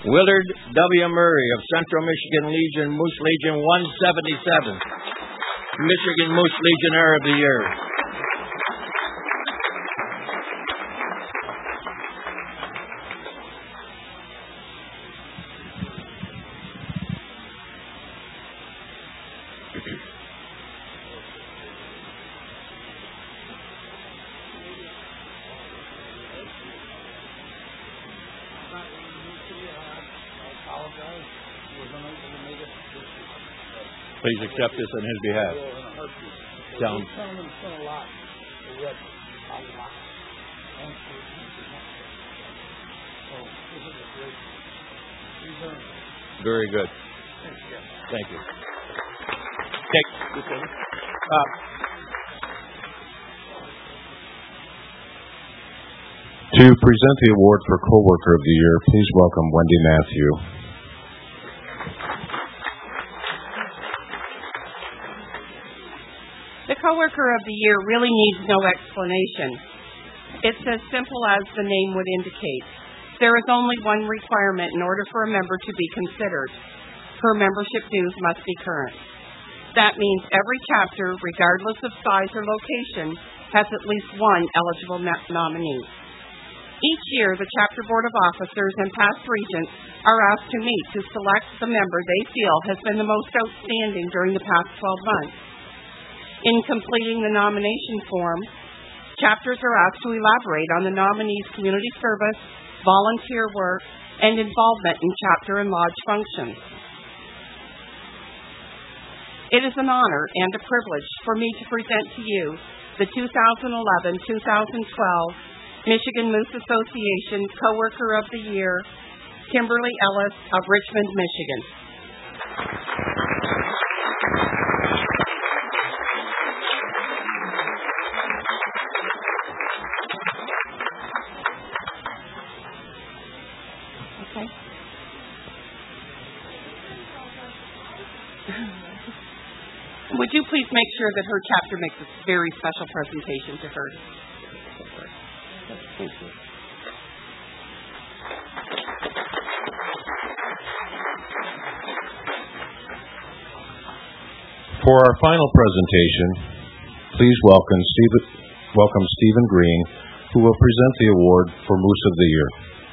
Willard W. Murray of Central Michigan Legion, Moose Legion 177, Michigan Moose Legionnaire of the Year. Please accept this on his behalf. Down. Very good. Thank you. Take this over. To present the award for Coworker of the Year, please welcome Wendy Matthew. The Coworker of the Year really needs no explanation. It's as simple as the name would indicate. There is only one requirement in order for a member to be considered. Her membership dues must be current. That means every chapter, regardless of size or location, has at least one eligible nominee. Each year, the chapter board of officers and past regents are asked to meet to select the member they feel has been the most outstanding during the past 12 months. In completing the nomination form, chapters are asked to elaborate on the nominee's community service, volunteer work, and involvement in chapter and lodge functions. It is an honor and a privilege for me to present to you the 2011-2012 Michigan Moose Association Coworker of the Year, Kimberly Ellis of Richmond, Michigan. Would you please make sure that her chapter makes a very special presentation to her? Thank you. For our final presentation, please welcome Stephen Green, who will present the award for Moose of the Year.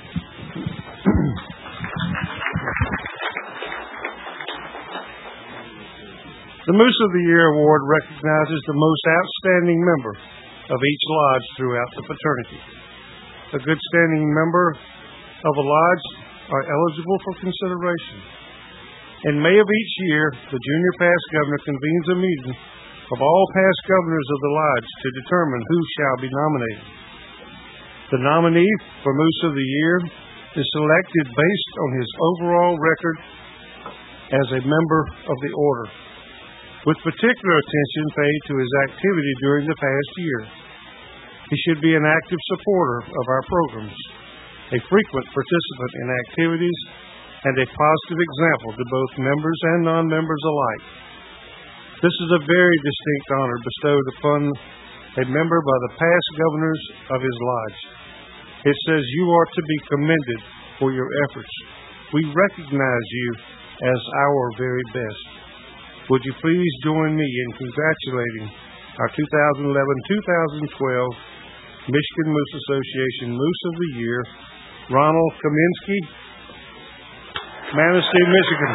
The Moose of the Year Award recognizes the most outstanding member of each lodge throughout the fraternity. A good standing member of a lodge are eligible for consideration. In May of each year, the junior past governor convenes a meeting of all past governors of the lodge to determine who shall be nominated. The nominee for Moose of the Year is selected based on his overall record as a member of the order, with particular attention paid to his activity during the past year. He should be an active supporter of our programs, a frequent participant in activities, and a positive example to both members and non-members alike. This is a very distinct honor bestowed upon a member by the past governors of his lodge. It says you are to be commended for your efforts. We recognize you as our very best. Would you please join me in congratulating our 2011-2012 Michigan Moose Association Moose of the Year, Ronald Kaminsky, Manistee, Michigan.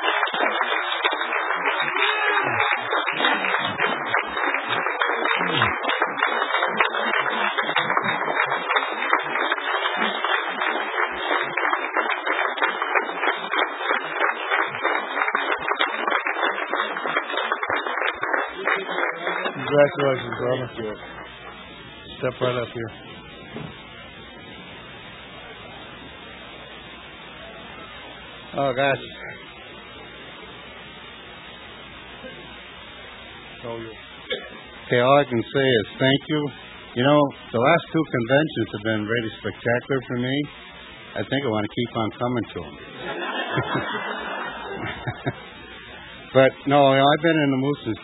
Congratulations, brother. Step right up here. Oh, gosh. Okay, all I can say is thank you. You know, the last two conventions have been really spectacular for me. I think I want to keep on coming to them. But, no, I've been in the Moose since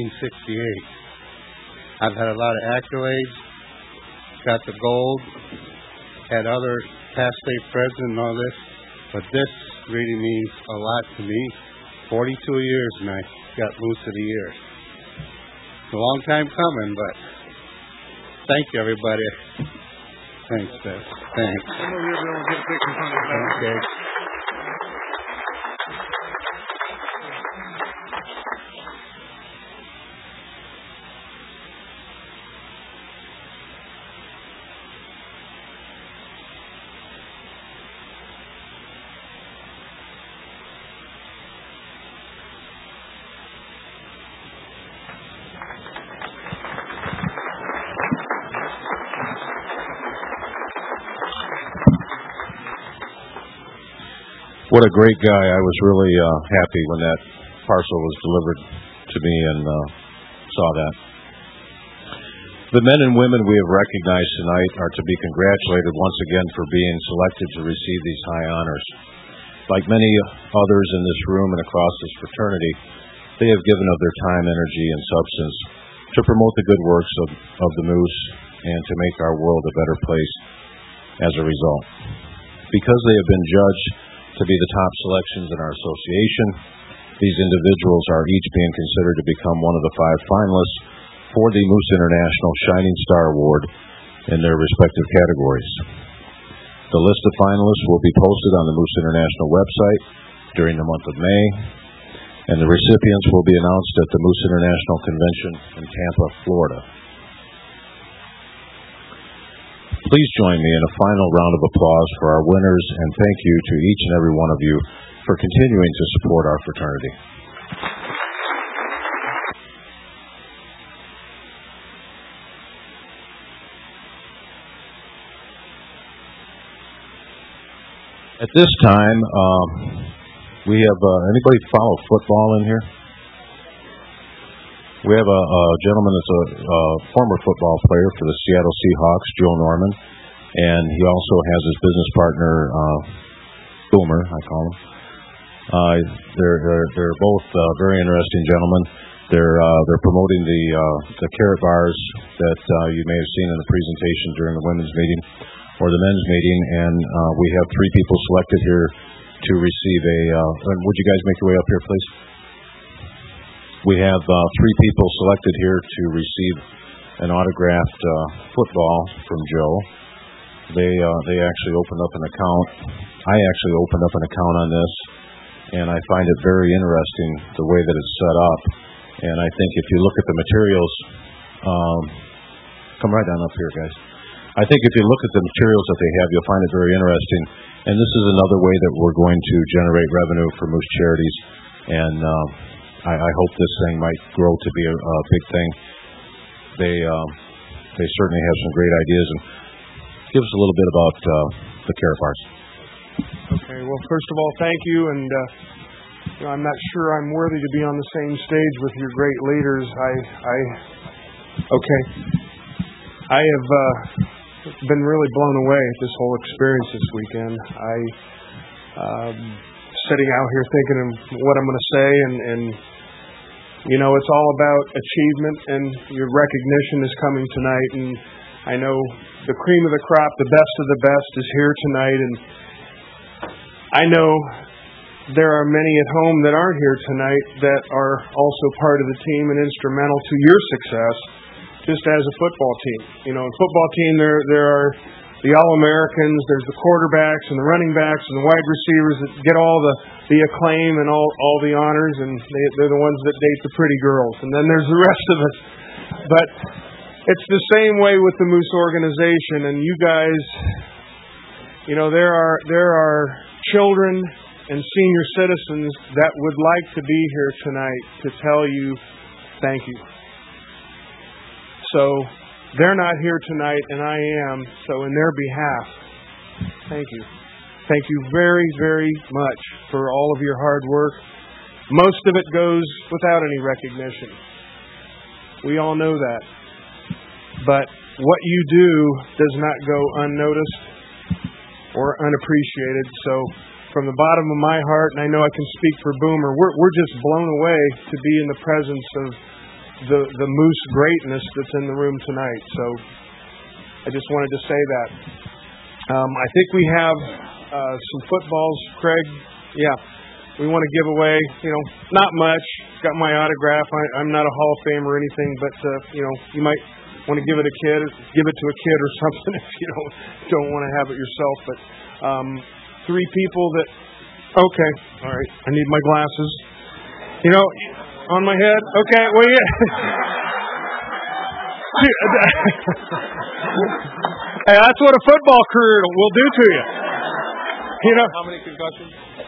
1968. I've had a lot of accolades, got the gold, had other past state president and all this. but this really means a lot to me. 42 years, and I got Moose of the Year. It's a long time coming, but thank you, everybody. Thanks, Dad. Thanks. Okay. What a great guy. I was really happy when that parcel was delivered to me and saw that. The men and women we have recognized tonight are to be congratulated once again for being selected to receive these high honors. Like many others in this room and across this fraternity, they have given of their time, energy, and substance to promote the good works of the Moose and to make our world a better place as a result. Because they have been judged to be the top selections in our association, these individuals are each being considered to become one of the 5 finalists for the Moose International Shining Star Award in their respective categories. The list of finalists will be posted on the Moose International website during the month of May, and the recipients will be announced at the Moose International Convention in Tampa, Florida. Please join me in a final round of applause for our winners, and thank you to each and every one of you for continuing to support our fraternity. At this time, we have anybody follow football in here? We have a gentleman that's a former football player for the Seattle Seahawks, Joe Norman, and he also has his business partner, Boomer, I call him. They're both very interesting gentlemen. They're promoting the carrot bars that you may have seen in the presentation during the women's meeting or the men's meeting, and we have 3 people selected here to receive would you guys make your way up here, please? We have 3 people selected here to receive an autographed football from Joe. They actually opened up an account. I actually opened up an account on this, and I find it very interesting the way that it's set up. And I think if you look at the materials, come right down up here, guys. I think if you look at the materials that they have, you'll find it very interesting. And this is another way that we're going to generate revenue for Moose Charities. And I hope this thing might grow to be a big thing. They certainly have some great ideas. And give us a little bit about the carrot bars. Okay. Well, first of all, thank you. And I'm not sure I'm worthy to be on the same stage with your great leaders. I have been really blown away at this whole experience this weekend. Sitting out here thinking of what I'm going to say, and it's all about achievement, and your recognition is coming tonight. And I know the cream of the crop, the best of the best, is here tonight. And I know there are many at home that aren't here tonight that are also part of the team and instrumental to your success, just as a football team. A football team, there are the All-Americans, there's the quarterbacks and the running backs and the wide receivers that get all the acclaim and all the honors, and they're the ones that date the pretty girls. And then there's the rest of us. But it's the same way with the Moose organization, and you guys, there are children and senior citizens that would like to be here tonight to tell you thank you. So they're not here tonight, and I am. So in their behalf, thank you. Thank you very, very much for all of your hard work. Most of it goes without any recognition. We all know that. But what you do does not go unnoticed or unappreciated. So from the bottom of my heart, and I know I can speak for Boomer, we're just blown away to be in the presence of the Moose greatness that's in the room tonight. So I just wanted to say that. I think we have some footballs. Craig, yeah, we want to give away, not much. Got my autograph. I'm not a Hall of Fame or anything, but, you might want to give it to a kid or something if you don't want to have it yourself. But 3 people that, okay, all right, I need my glasses. On my head? Okay, well, yeah. Hey, that's what a football career will do to you. How many concussions?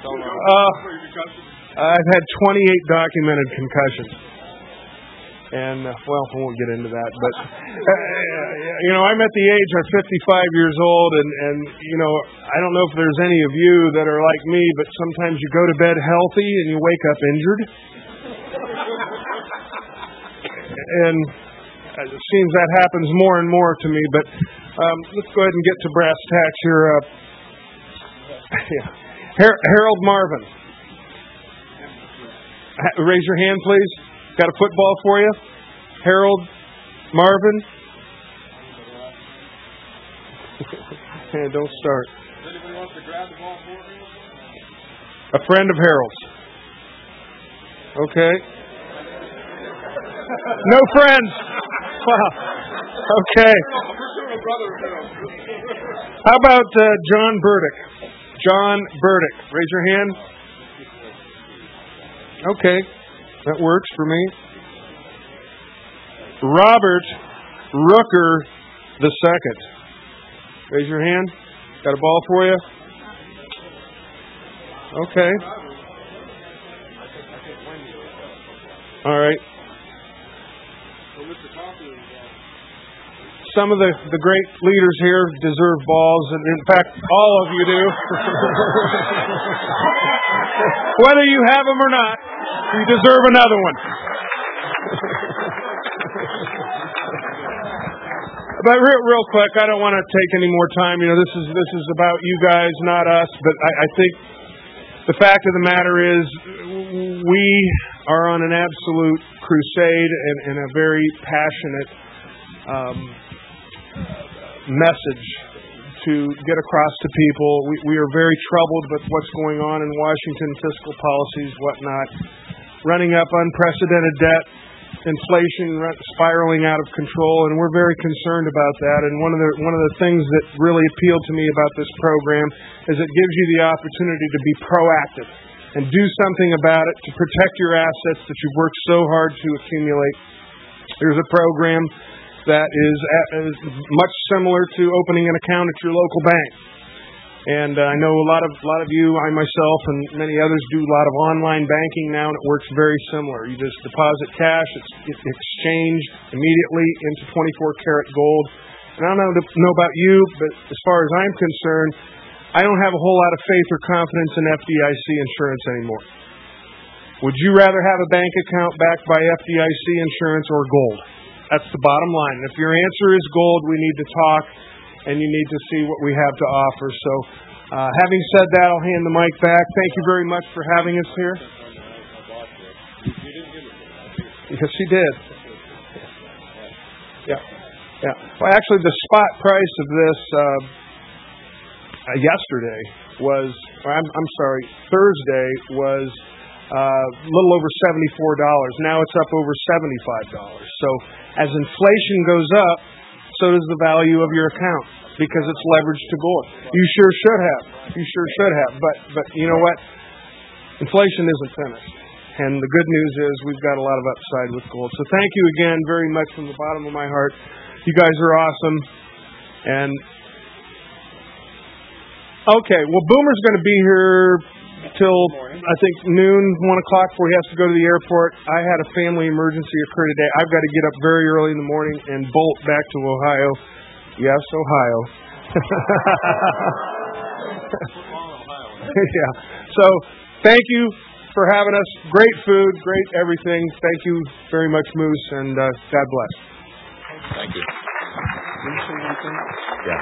I've had 28 documented concussions. And, I won't get into that. But, I'm at the age of 55 years old, and I don't know if there's any of you that are like me, but sometimes you go to bed healthy and you wake up injured. And it seems that happens more and more to me, but let's go ahead and get to brass tacks here. Harold Marvin. Raise your hand, please. Got a football for you? Harold Marvin? Don't start. Does anybody want to grab the ball for me? A friend of Harold's. Okay. No friends. Wow. Okay. How about John Burdick? John Burdick. Raise your hand. Okay. That works for me. Robert Rooker II. Raise your hand. Got a ball for you? Okay. All right. Some of the great leaders here deserve balls, and in fact, all of you do. Whether you have them or not, you deserve another one. But real quick, I don't want to take any more time. This is about you guys, not us. But I think the fact of the matter is, we are on an absolute crusade and a very passionate message to get across to people. We are very troubled with what's going on in Washington, fiscal policies, whatnot, running up unprecedented debt, inflation spiraling out of control, and we're very concerned about that. And one of the things that really appealed to me about this program is it gives you the opportunity to be proactive and do something about it to protect your assets that you've worked so hard to accumulate. There's a program that is much similar to opening an account at your local bank. And I know a lot of you, I myself, and many others do a lot of online banking now, and it works very similar. You just deposit cash, it's exchanged immediately into 24-karat gold. And I don't know about you, but as far as I'm concerned, I don't have a whole lot of faith or confidence in FDIC insurance anymore. Would you rather have a bank account backed by FDIC insurance or gold? That's the bottom line. If your answer is gold, we need to talk, and you need to see what we have to offer. So, having said that, I'll hand the mic back. Thank you very much for having us here. Yes, she did. Yeah. Well, actually, the spot price of this yesterday was, Thursday was a little over $74. Now it's up over $75. So as inflation goes up, so does the value of your account because it's leveraged to gold. You sure should have. But you know what? Inflation isn't finished. And the good news is we've got a lot of upside with gold. So thank you again very much from the bottom of my heart. You guys are awesome. And okay, well, Boomer's going to be here till, I think, noon, 1 o'clock before he has to go to the airport. I had a family emergency occur today. I've got to get up very early in the morning and bolt back to Ohio. Yes, Ohio. Yeah. So, thank you for having us. Great food, great everything. Thank you very much, Moose, and God bless. Thank you. Did you say anything? Yeah.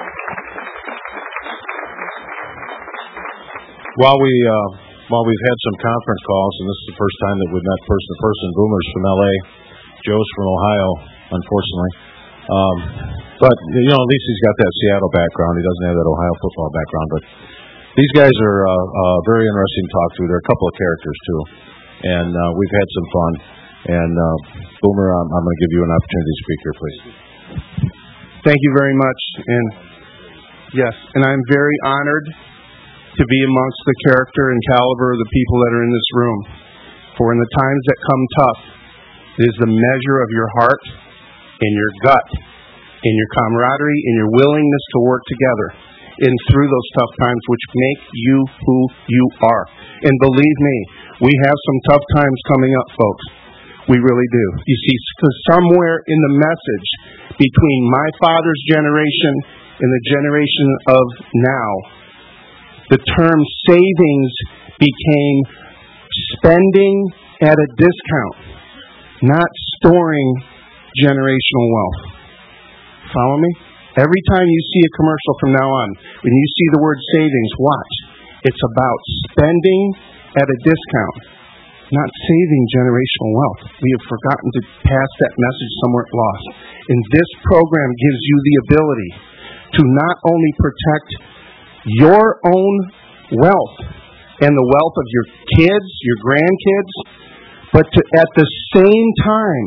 While we've had some conference calls, and this is the first time that we've met person to person, Boomer's from L.A., Joe's from Ohio, unfortunately. But, at least he's got that Seattle background. He doesn't have that Ohio football background. But These guys are very interesting to talk to. They're a couple of characters, too. And we've had some fun. And Boomer, I'm going to give you an opportunity to speak here, please. Thank you very much. And yes, and I'm very honored to be amongst the character and caliber of the people that are in this room. For in the times that come tough, it is the measure of your heart and your gut and your camaraderie and your willingness to work together and through those tough times which make you who you are. And believe me, we have some tough times coming up, folks. We really do. You see, because somewhere in the message between my father's generation and the generation of now, the term savings became spending at a discount, not storing generational wealth. Follow me? Every time you see a commercial from now on, when you see the word savings, watch. It's about spending at a discount, not saving generational wealth. We have forgotten to pass that message somewhere lost. And this program gives you the ability to not only protect your own wealth and the wealth of your kids, your grandkids, but to, at the same time,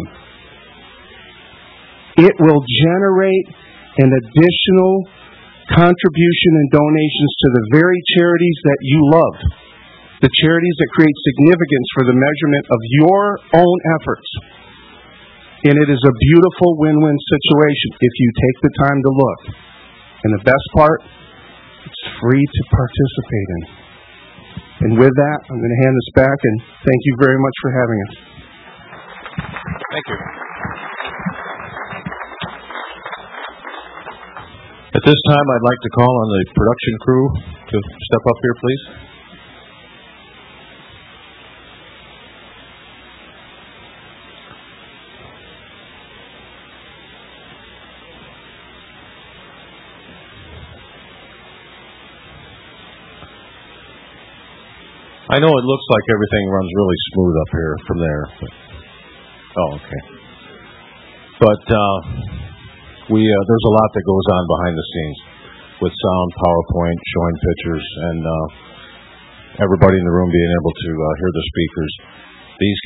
it will generate an additional contribution and donations to the very charities that you love, the charities that create significance for the measurement of your own efforts. And it is a beautiful win-win situation if you take the time to look. And the best part, it's free to participate in. And with that, I'm going to hand this back, and thank you very much for having us. Thank you. At this time, I'd like to call on the production crew to step up here, please. I know it looks like everything runs really smooth up here from there. Okay. But there's a lot that goes on behind the scenes with sound, PowerPoint, showing pictures, and everybody in the room being able to hear the speakers. These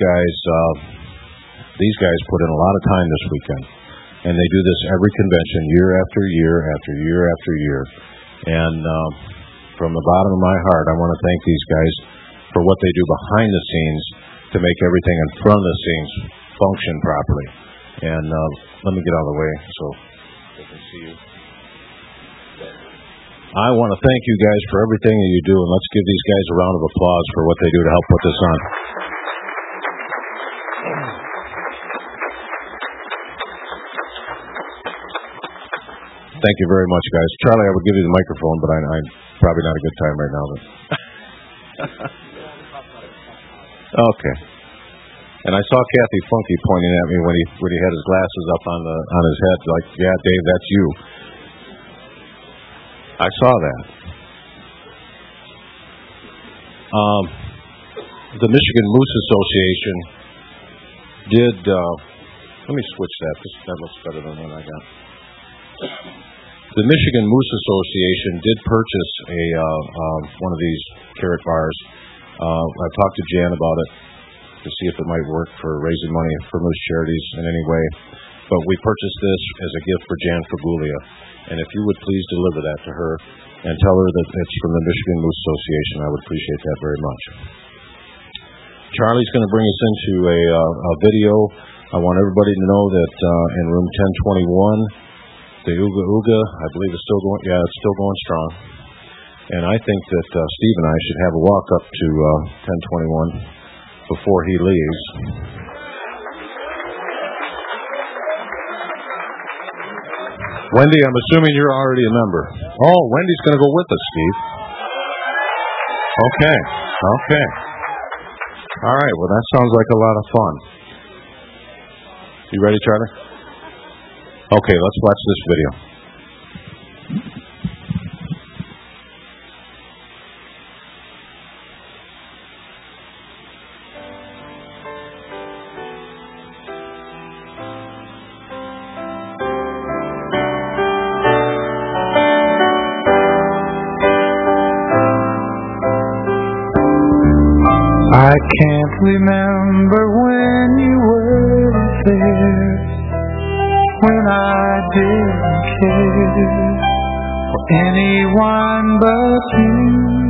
guys put in a lot of time this weekend, and they do this every convention year after year after year after year. And from the bottom of my heart, I want to thank these guys for what they do behind the scenes to make everything in front of the scenes function properly. And let me get out of the way so they can see you. I want to thank you guys for everything that you do, and let's give these guys a round of applause for what they do to help put this on. Thank you very much, guys. Charlie, I would give you the microphone, but I'm probably not a good time right now. But okay. And I saw Kathy Funky pointing at me when he had his glasses up on his head, like, "Yeah, Dave, that's you." I saw that. The Michigan Moose Association did. Let me switch that. That looks better than what I got. The Michigan Moose Association did purchase one of these carrot bars. I talked to Jan about it to see if it might work for raising money for moose charities in any way. But we purchased this as a gift for Jan Faguglia. And if you would please deliver that to her and tell her that it's from the Michigan Moose Association, I would appreciate that very much. Charlie's going to bring us into a video. I want everybody to know that in room 1021, the Ooga Ooga, I believe is still going. Yeah, it's still going strong. And I think that Steve and I should have a walk up to 1021 before he leaves. Wendy, I'm assuming you're already a member. Oh, Wendy's going to go with us, Steve. Okay. All right, well, that sounds like a lot of fun. You ready, Charlie? Okay, let's watch this video. I can't remember when you weren't there, when I didn't care for anyone but you.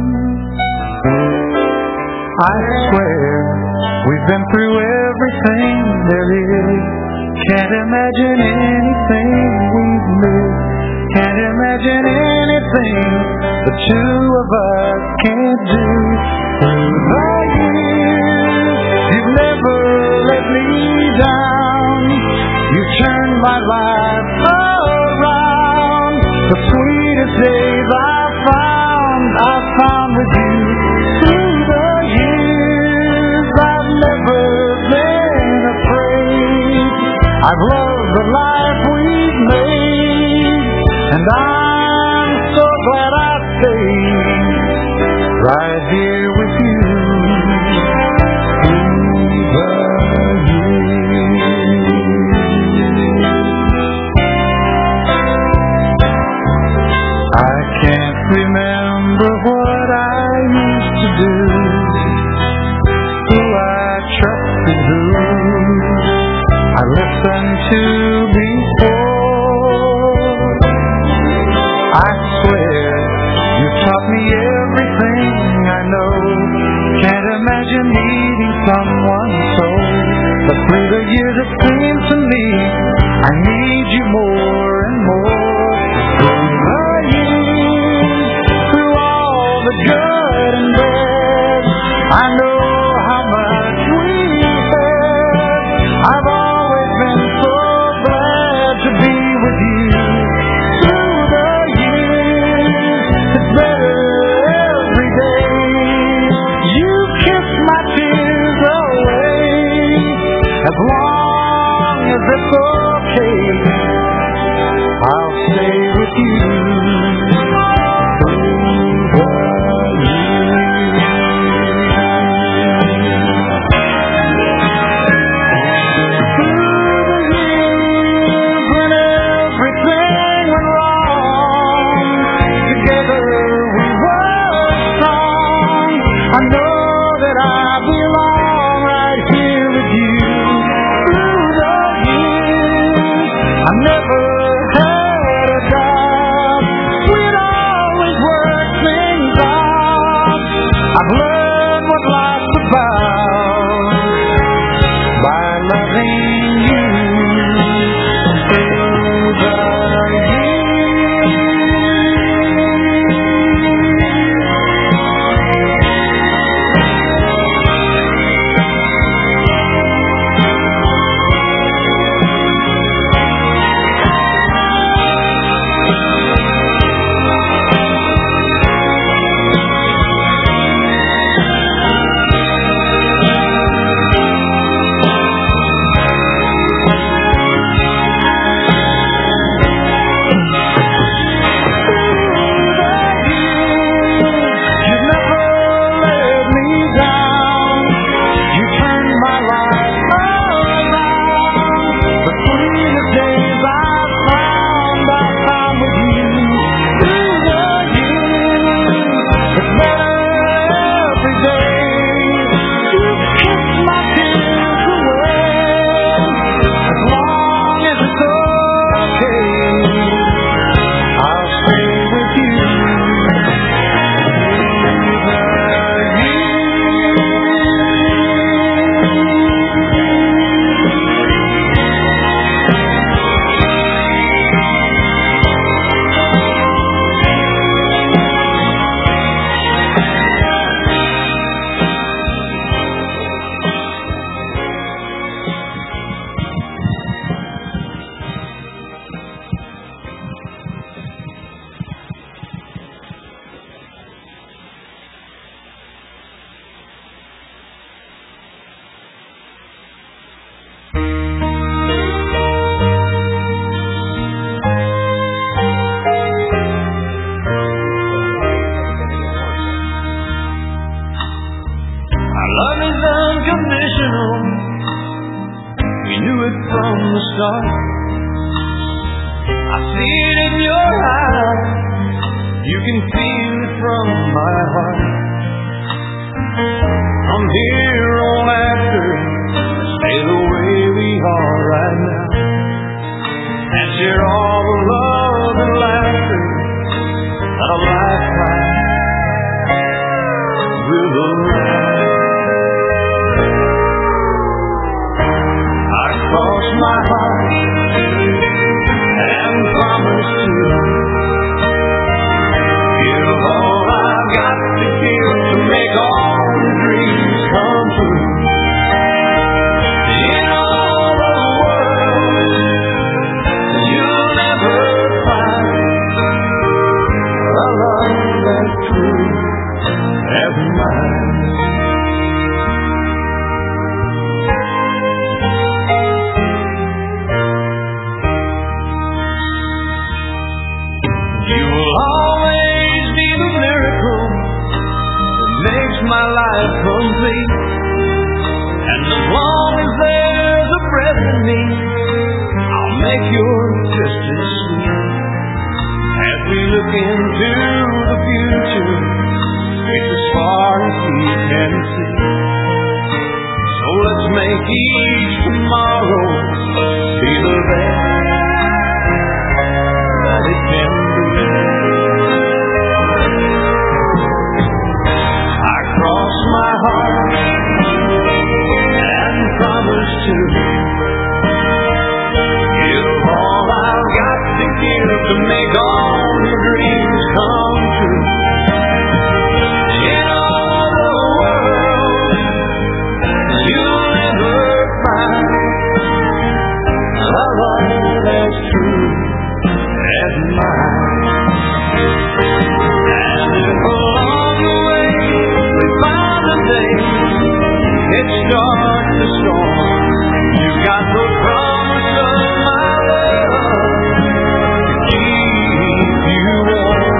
I swear we've been through everything there is. Can't imagine anything we've missed. Can't imagine anything the two of us can't do. Through the years, you've never let me down. You've turned my life around. The sweetest days I've found with you. Through the years, I've never been afraid. I've loved the life we've made, and I'm so glad I stayed right here with you. I can't remember what I used to do, who I trusted, who I listened to before. I swear you taught me everything I know. Can't imagine needing someone so, but through the years it seems to me I need you more and more. Through the years, through all the good and bad, I know how much we had. I've always been so glad to be with you. Through the years, it's better every day. You kiss my tears away. As long as it's okay, I'll stay with you. You can feel it from my heart. From here I cross my heart and promise to give all I've got to give to make all the dreams come true. In all the world, you'll never find a love that's true as mine. You'll always be the miracle that makes my life complete. And as long as there's a breath in me, I'll make yours just as sweet. As we look into the future, it's as far as we can see. So let's make each tomorrow be the best that it can be. I cross my heart and promise to give all I've got to give to make all your dreams come true. In all the world, you'll never find a love that's true as mine. And if along the way we find a day it starts to storm, you've got the promise of my love to keep you warm.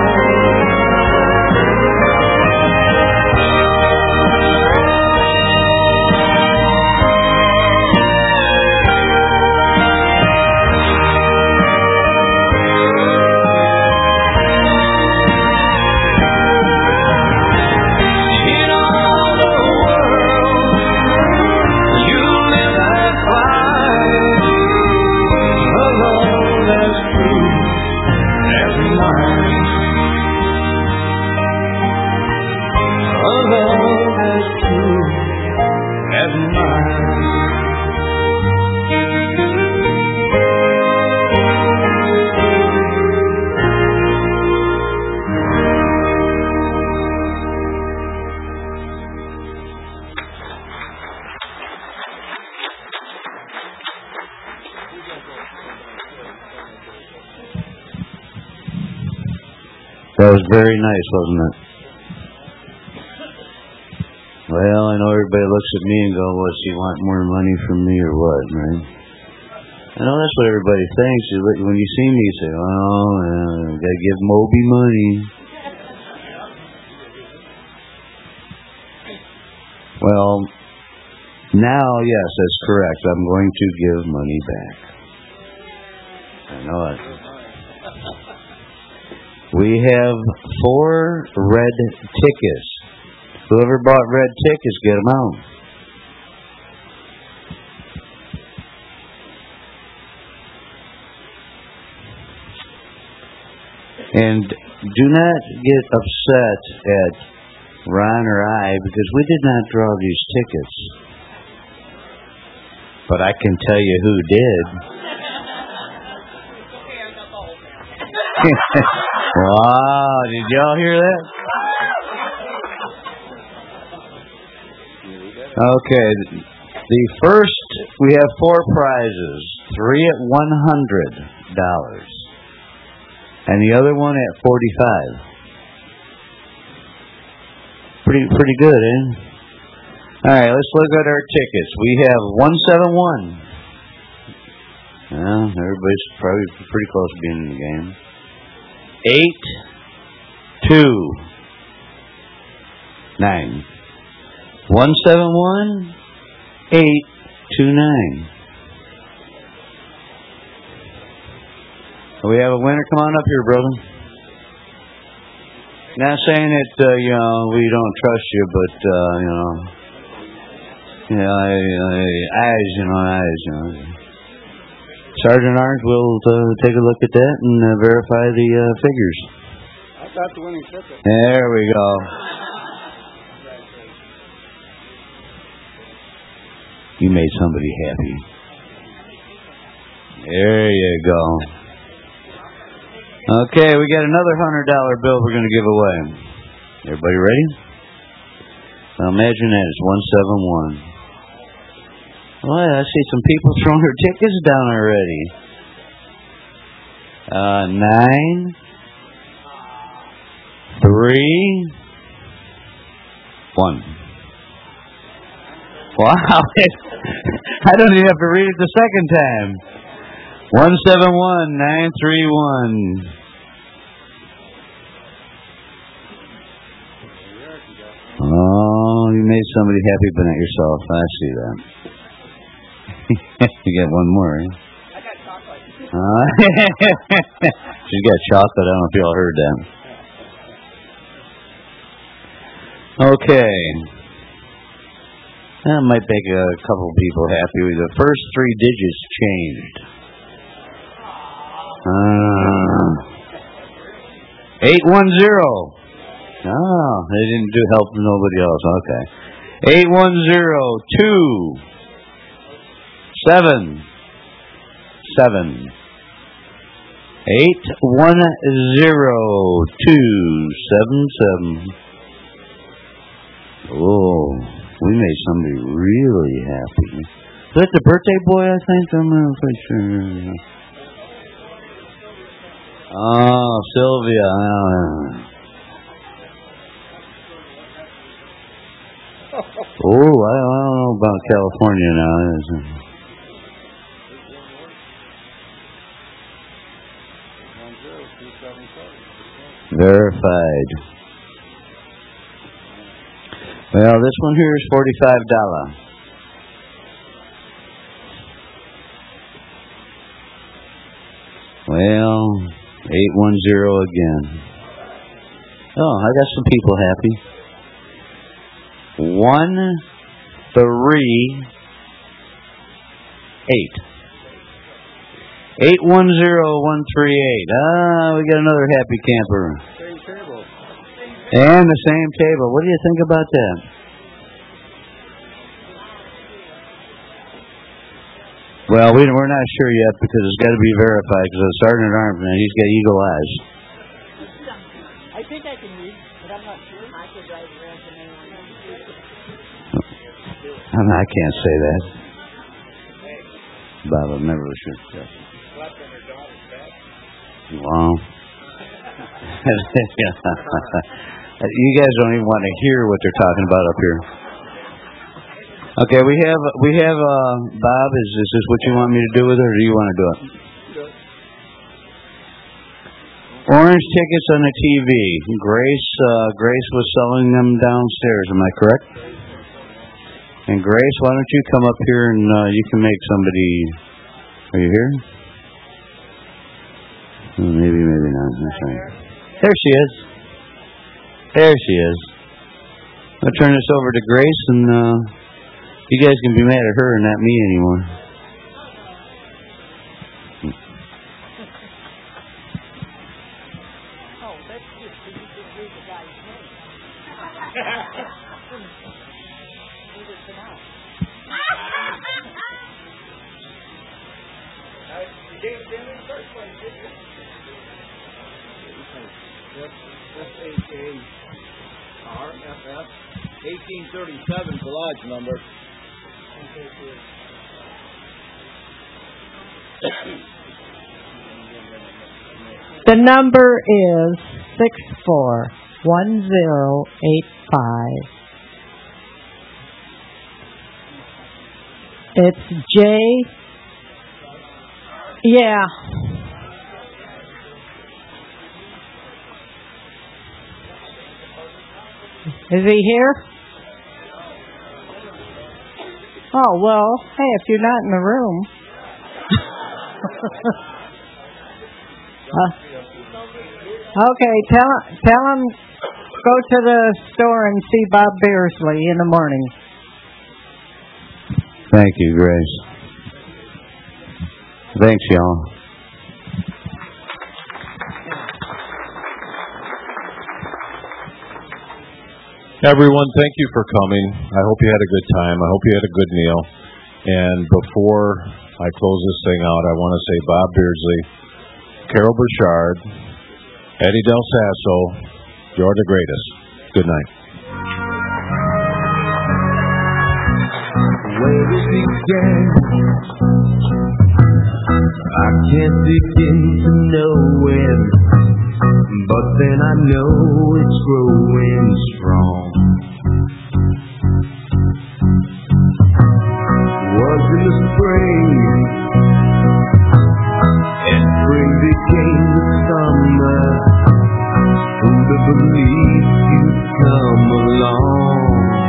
In all the world, you'll never find a love that's true as mine. A love that's true as mine. That was very nice, wasn't it? Well, I know everybody looks at me and go, "Well, does she want more money from me or what?" Right? I know that's what everybody thinks. When you see me, you say, "Oh, gotta give Moby money." Well, now, yes, that's correct. I'm going to give money back. I know it. We have 4 red tickets. Whoever bought red tickets, get them out. And do not get upset at Ron or I, because we did not draw these tickets. But I can tell you who did. Wow, did y'all hear that? Okay, the first, we have 4 prizes, 3 at $100, and the other one at $45. Pretty good, eh? All right, let's look at our tickets. We have 171. Well, everybody's probably pretty close to being in the game. 829. 171 829. We have a winner. Come on up here, brother. Not saying that we don't trust you, but eyes. Sergeant Arndt will take a look at that and verify the figures. I got the winning ticket. There we go. You made somebody happy. There you go. Okay, we got another $100 bill we're going to give away. Everybody ready? Now imagine that. It's 171. Well, I see some people throwing their tickets down already. 9, 3, 1. Wow. I don't even have to read it the second time. 171-931. Oh, you made somebody happy, but not yourself. I see that. You got one more. Eh? I got chocolate. She's got chocolate. I don't know if y'all heard that. Okay. That might make a couple people happy. The first 3 digits changed. 810. Oh, they didn't help nobody else. Okay. 810-2. 7. 810-277. Oh, we made somebody really happy. Is that the birthday boy, I think? I'm not quite sure. Oh, Sylvia. Oh, I don't know about California now. Verified. Well, this one here is $45. Well, 810 again. Oh, I got some people happy. 138. 810-138. We got another happy camper. Same table. And the same table. What do you think about that? Well, we're not sure yet because it's got to be verified because Sergeant Armstrong, he's got eagle eyes. I think I can read, but I'm not sure. I could drive around to anyone. I can't say that. Bob, I'm never sure. Slept on her daughter's bed. Wow. You guys don't even want to hear what they're talking about up here. Okay, we have Bob. Is this what you want me to do with it, or do you want to do it? Orange tickets on the TV. Grace was selling them downstairs. Am I correct? And Grace, why don't you come up here and you can make somebody. Are you here? Maybe not. That's right. There she is. There she is. I'll turn this over to Grace, and you guys can be mad at her and not me anymore. Oh, that's just so you can read the guy's name. He was come out. You didn't see him in the first place, did you? S-H-A-R-F-F 1837 is the lodge number. The number is 641085. It's J. Yeah. Is he here? Oh, well, hey, if you're not in the room. Okay, tell him go to the store and see Bob Beersley in the morning. Thank you, Grace. Thanks, y'all. Everyone, thank you for coming. I hope you had a good time. I hope you had a good meal. And before I close this thing out, I want to say Bob Beardsley, Carol Burchard, Eddie Del Sasso, you're the greatest. Good night. Where it began, I can't begin to know when, but then I know it's growing strong. Was in the spring, and spring became the summer. Who'd have believed you'd come along?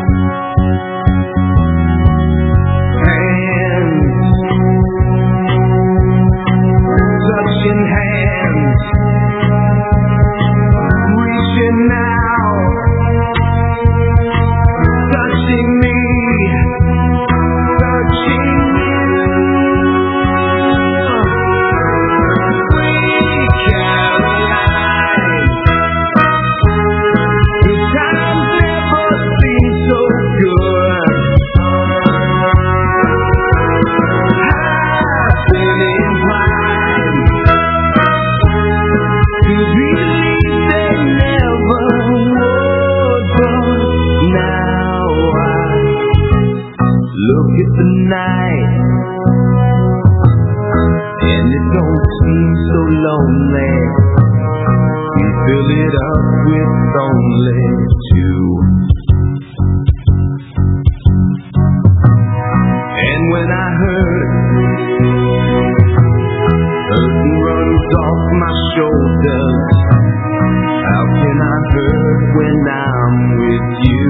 Touching hands, reaching out, touching me, touching you. Sweet Caroline, the times never seem so good. I've been inclined to believe they never would, but now I look at the night and it don't seem so lonely. We fill it up with only two. And when I heard curtain runs off my shoulders, how can I hurt when I'm with you?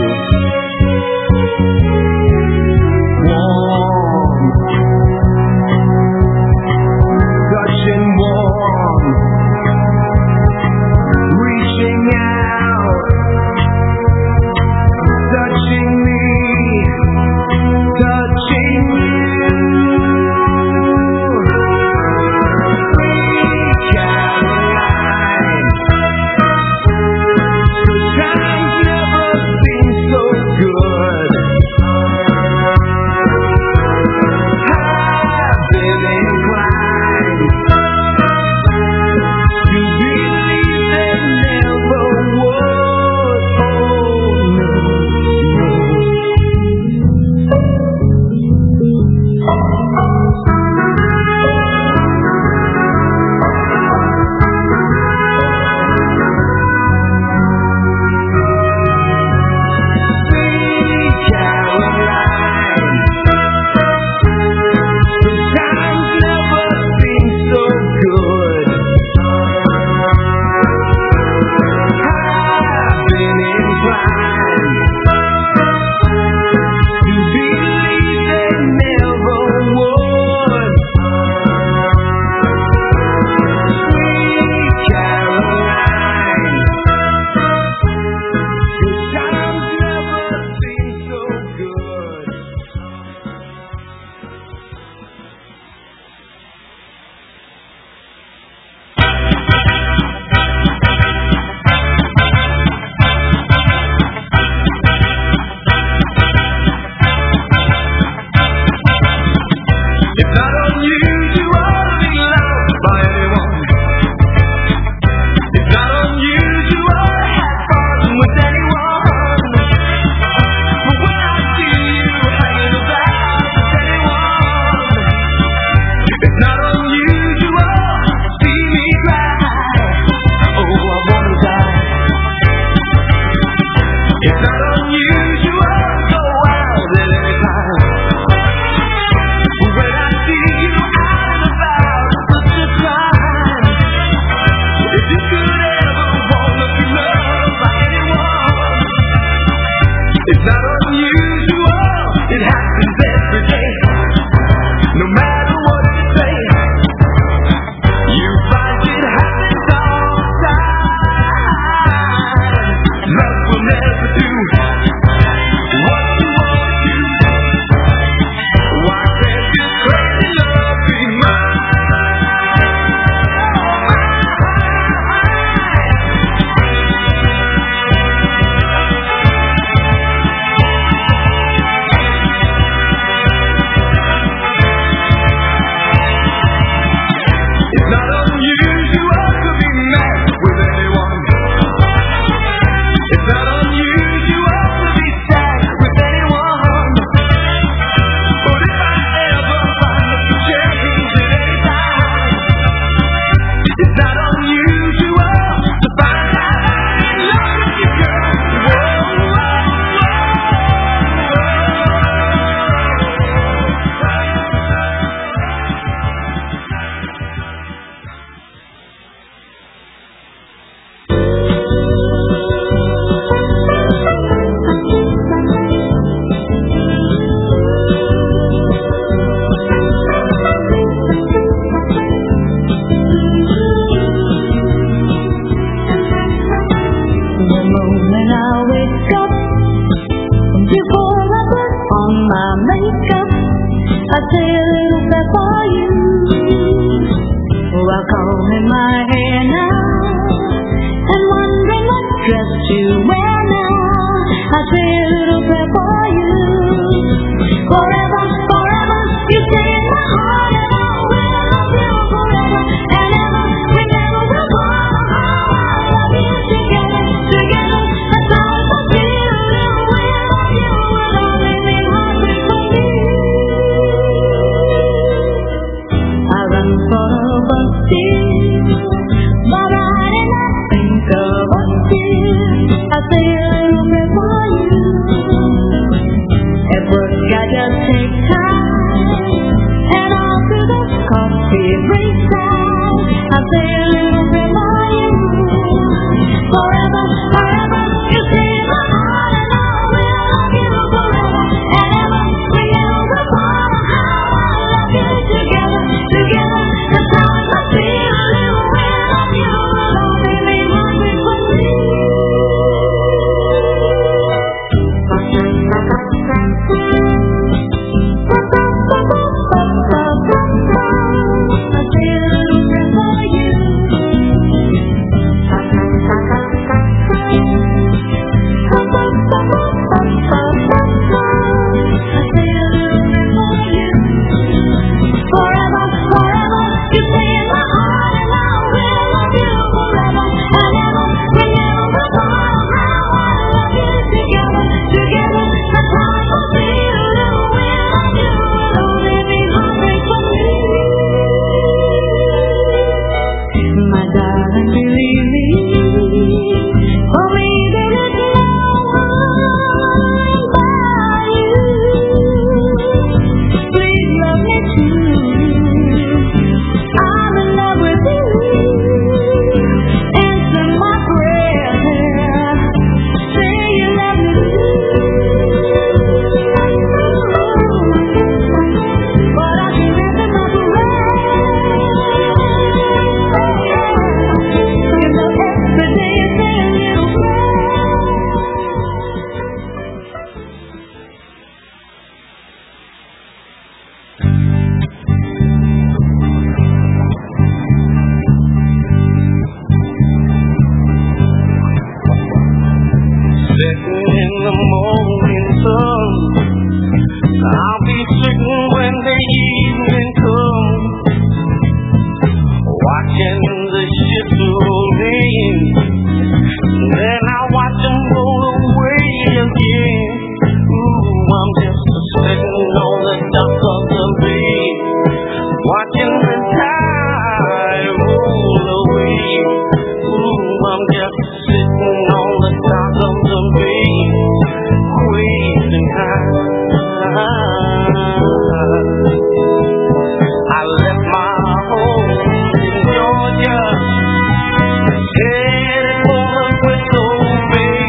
Warm, touching warm, reaching out, touching me, touching you. say a little prayer for you. While combing my hair now and wondering what dress to wear now, I say a little prayer for you. Forever, forever, you stay in my heart, and I will love you forever and ever. We never will part. I love you together, together. That's how I feel. And we love you with all living heartbeat for me. I run for a bus dear, but I did not think of us dear. I say a little prayer for you. At work I just take time, and all through the coffee break down, I say a little prayer for you. Forever, forever, you stay in my heart, and I will love you forever and ever. We never will part. I love you together, together. That's how I feel. And we love you with all living heartbeat for me. My darling, believe me, for me there is no one but you. Please love me too. I'm in love with you. Answer my prayer. Say you love me too. But I can't answer my prayer. Sitting in the morning sun, I'll be sitting when the evening comes, watching the ships roll in. Then I watch them roll away again. Ooh, I'm just sitting on the dock of the bay, watching the tide roll away. Ooh, I'm just sitting on the dock of the bay, waiting high. I left my home in Georgia, headed for the Bristol Bay.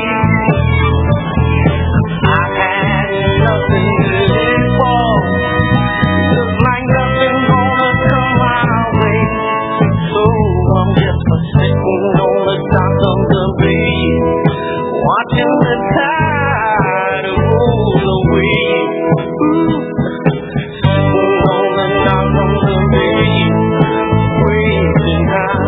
I had nothing to live for, just like nothing gonna come my way. So I'm just sitting on the dock of the bay, watching the tide roll away. Ooh, sitting on the dock of the bay, waiting high.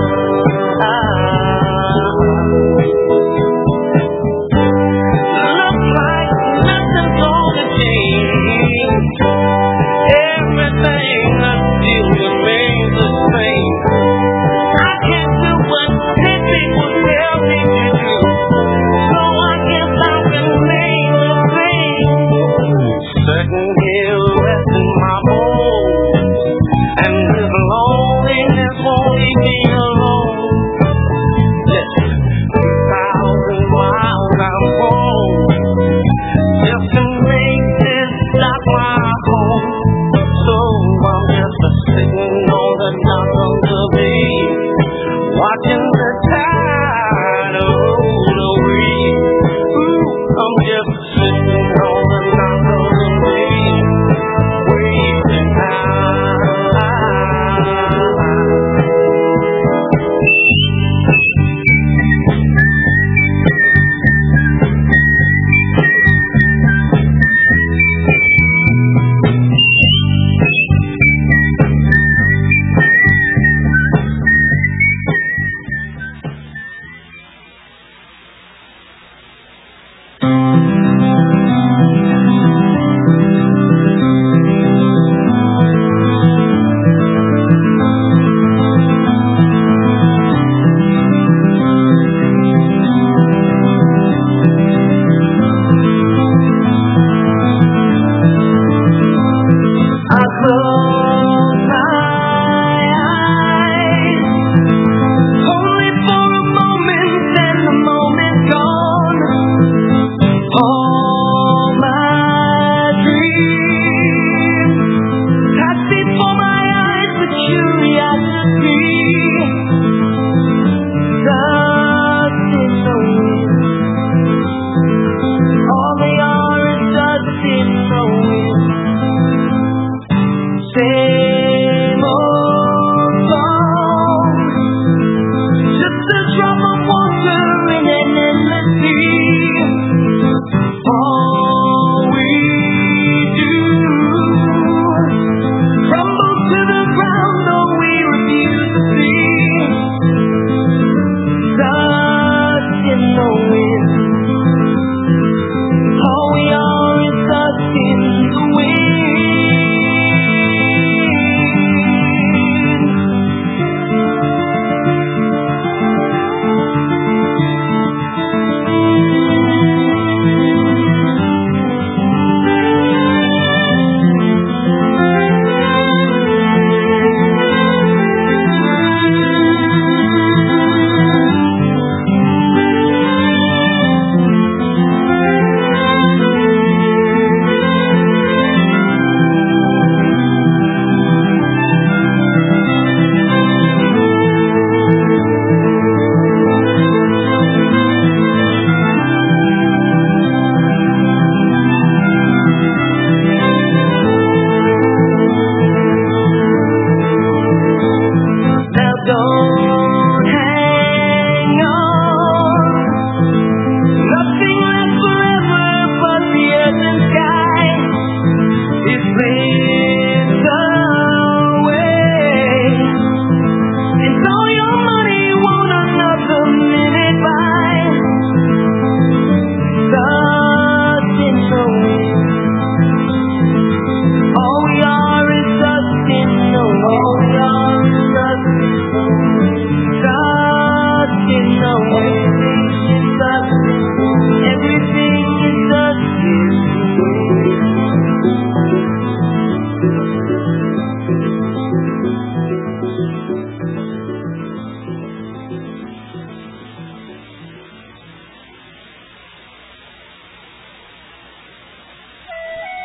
Looks like nothing's gonna change. Everything still remains the same. I can't do what these people tell me to do, so I guess I'll remain the same. Sitting here resting my bones, and this loneliness won't leave me alone. Listen, 2,000 miles I'm home, just to make this dock my home. So I'm just sitting on the dock of the bay, watching the tide roll away. Ooh, I'm just sitting on the dock of the bay, waiting high.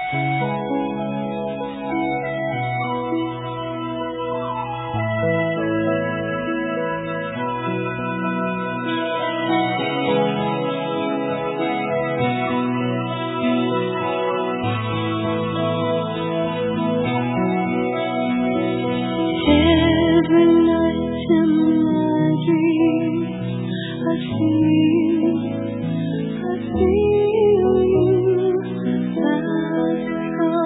Every night in my dreams, I feel you fast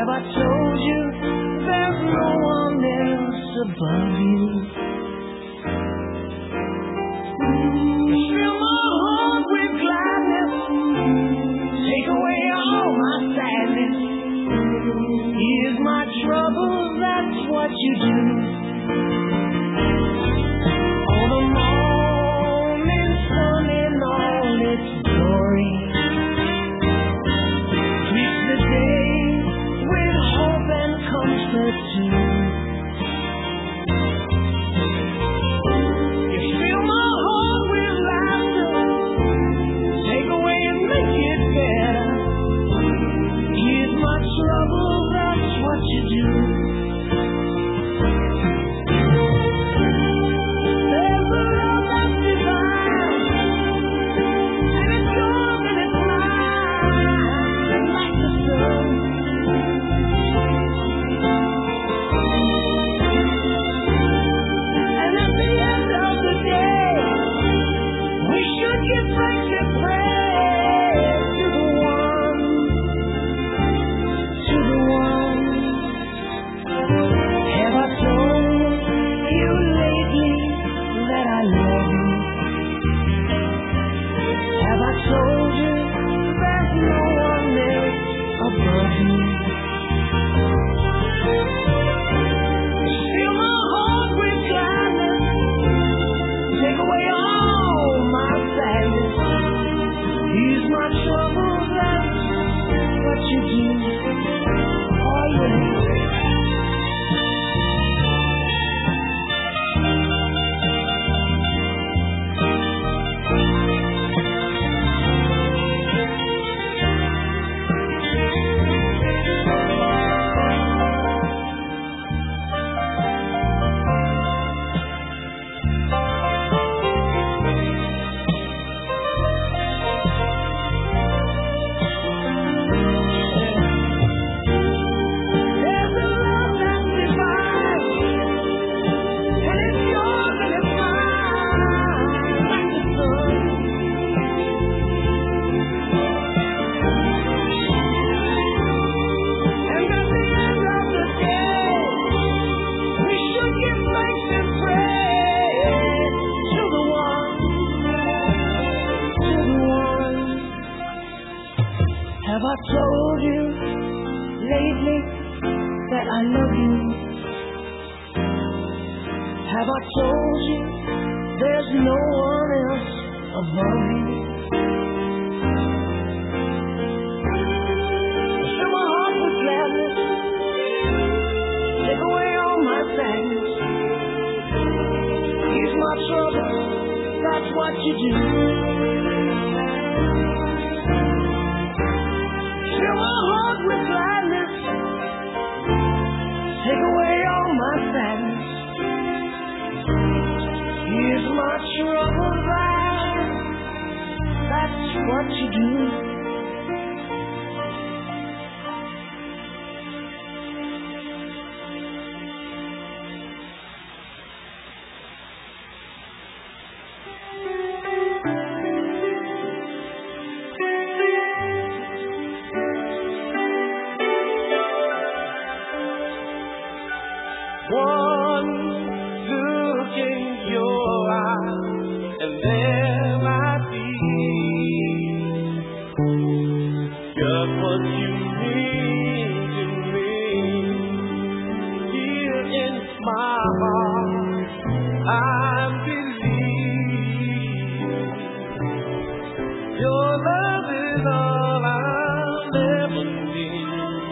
Have I told you there's no one else above you? Fill my heart with gladness, take away all my sadness. Ease my troubles, that's what you do. All the morning sun in all its glory keeps the day with hope and comfort too. You fill my heart with laughter, take away and make it better. Ease my troubles, that's what you do. There's a love that's divine, and it's yours and it's mine, like the sun. And at the end of the day, we should give thanks and praise to the one. Have I told you lately that I love you? Have I told you there's no one else above you? Fill my heart with gladness, take away all my sadness. Ease my troubles, that's what you do. Oh yeah. There's a love that's divine, and it's yours and it's mine, like the sun. And at the end of the day, we should give thanks and praise to the one, to the one. Have I told you lately that I love you? Have I told you there's no one else above you? Fill my heart with gladness, take away all my sadness. Ease my trouble, that's what you do. Fill my heart with gladness, take away all my sadness. Here's my trouble, that's what you do. One look in your eyes, and there might be just what you mean to me. Here in my heart, I believe your love is all I'll ever need.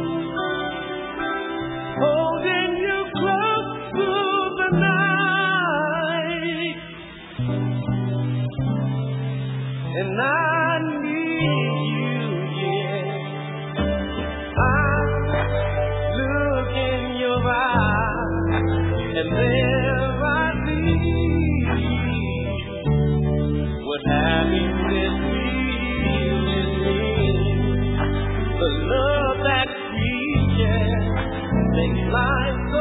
Holding you close through the night, and I need you, yeah. I look in your eyes, and there I see what happiness really means. The love that we share makes life so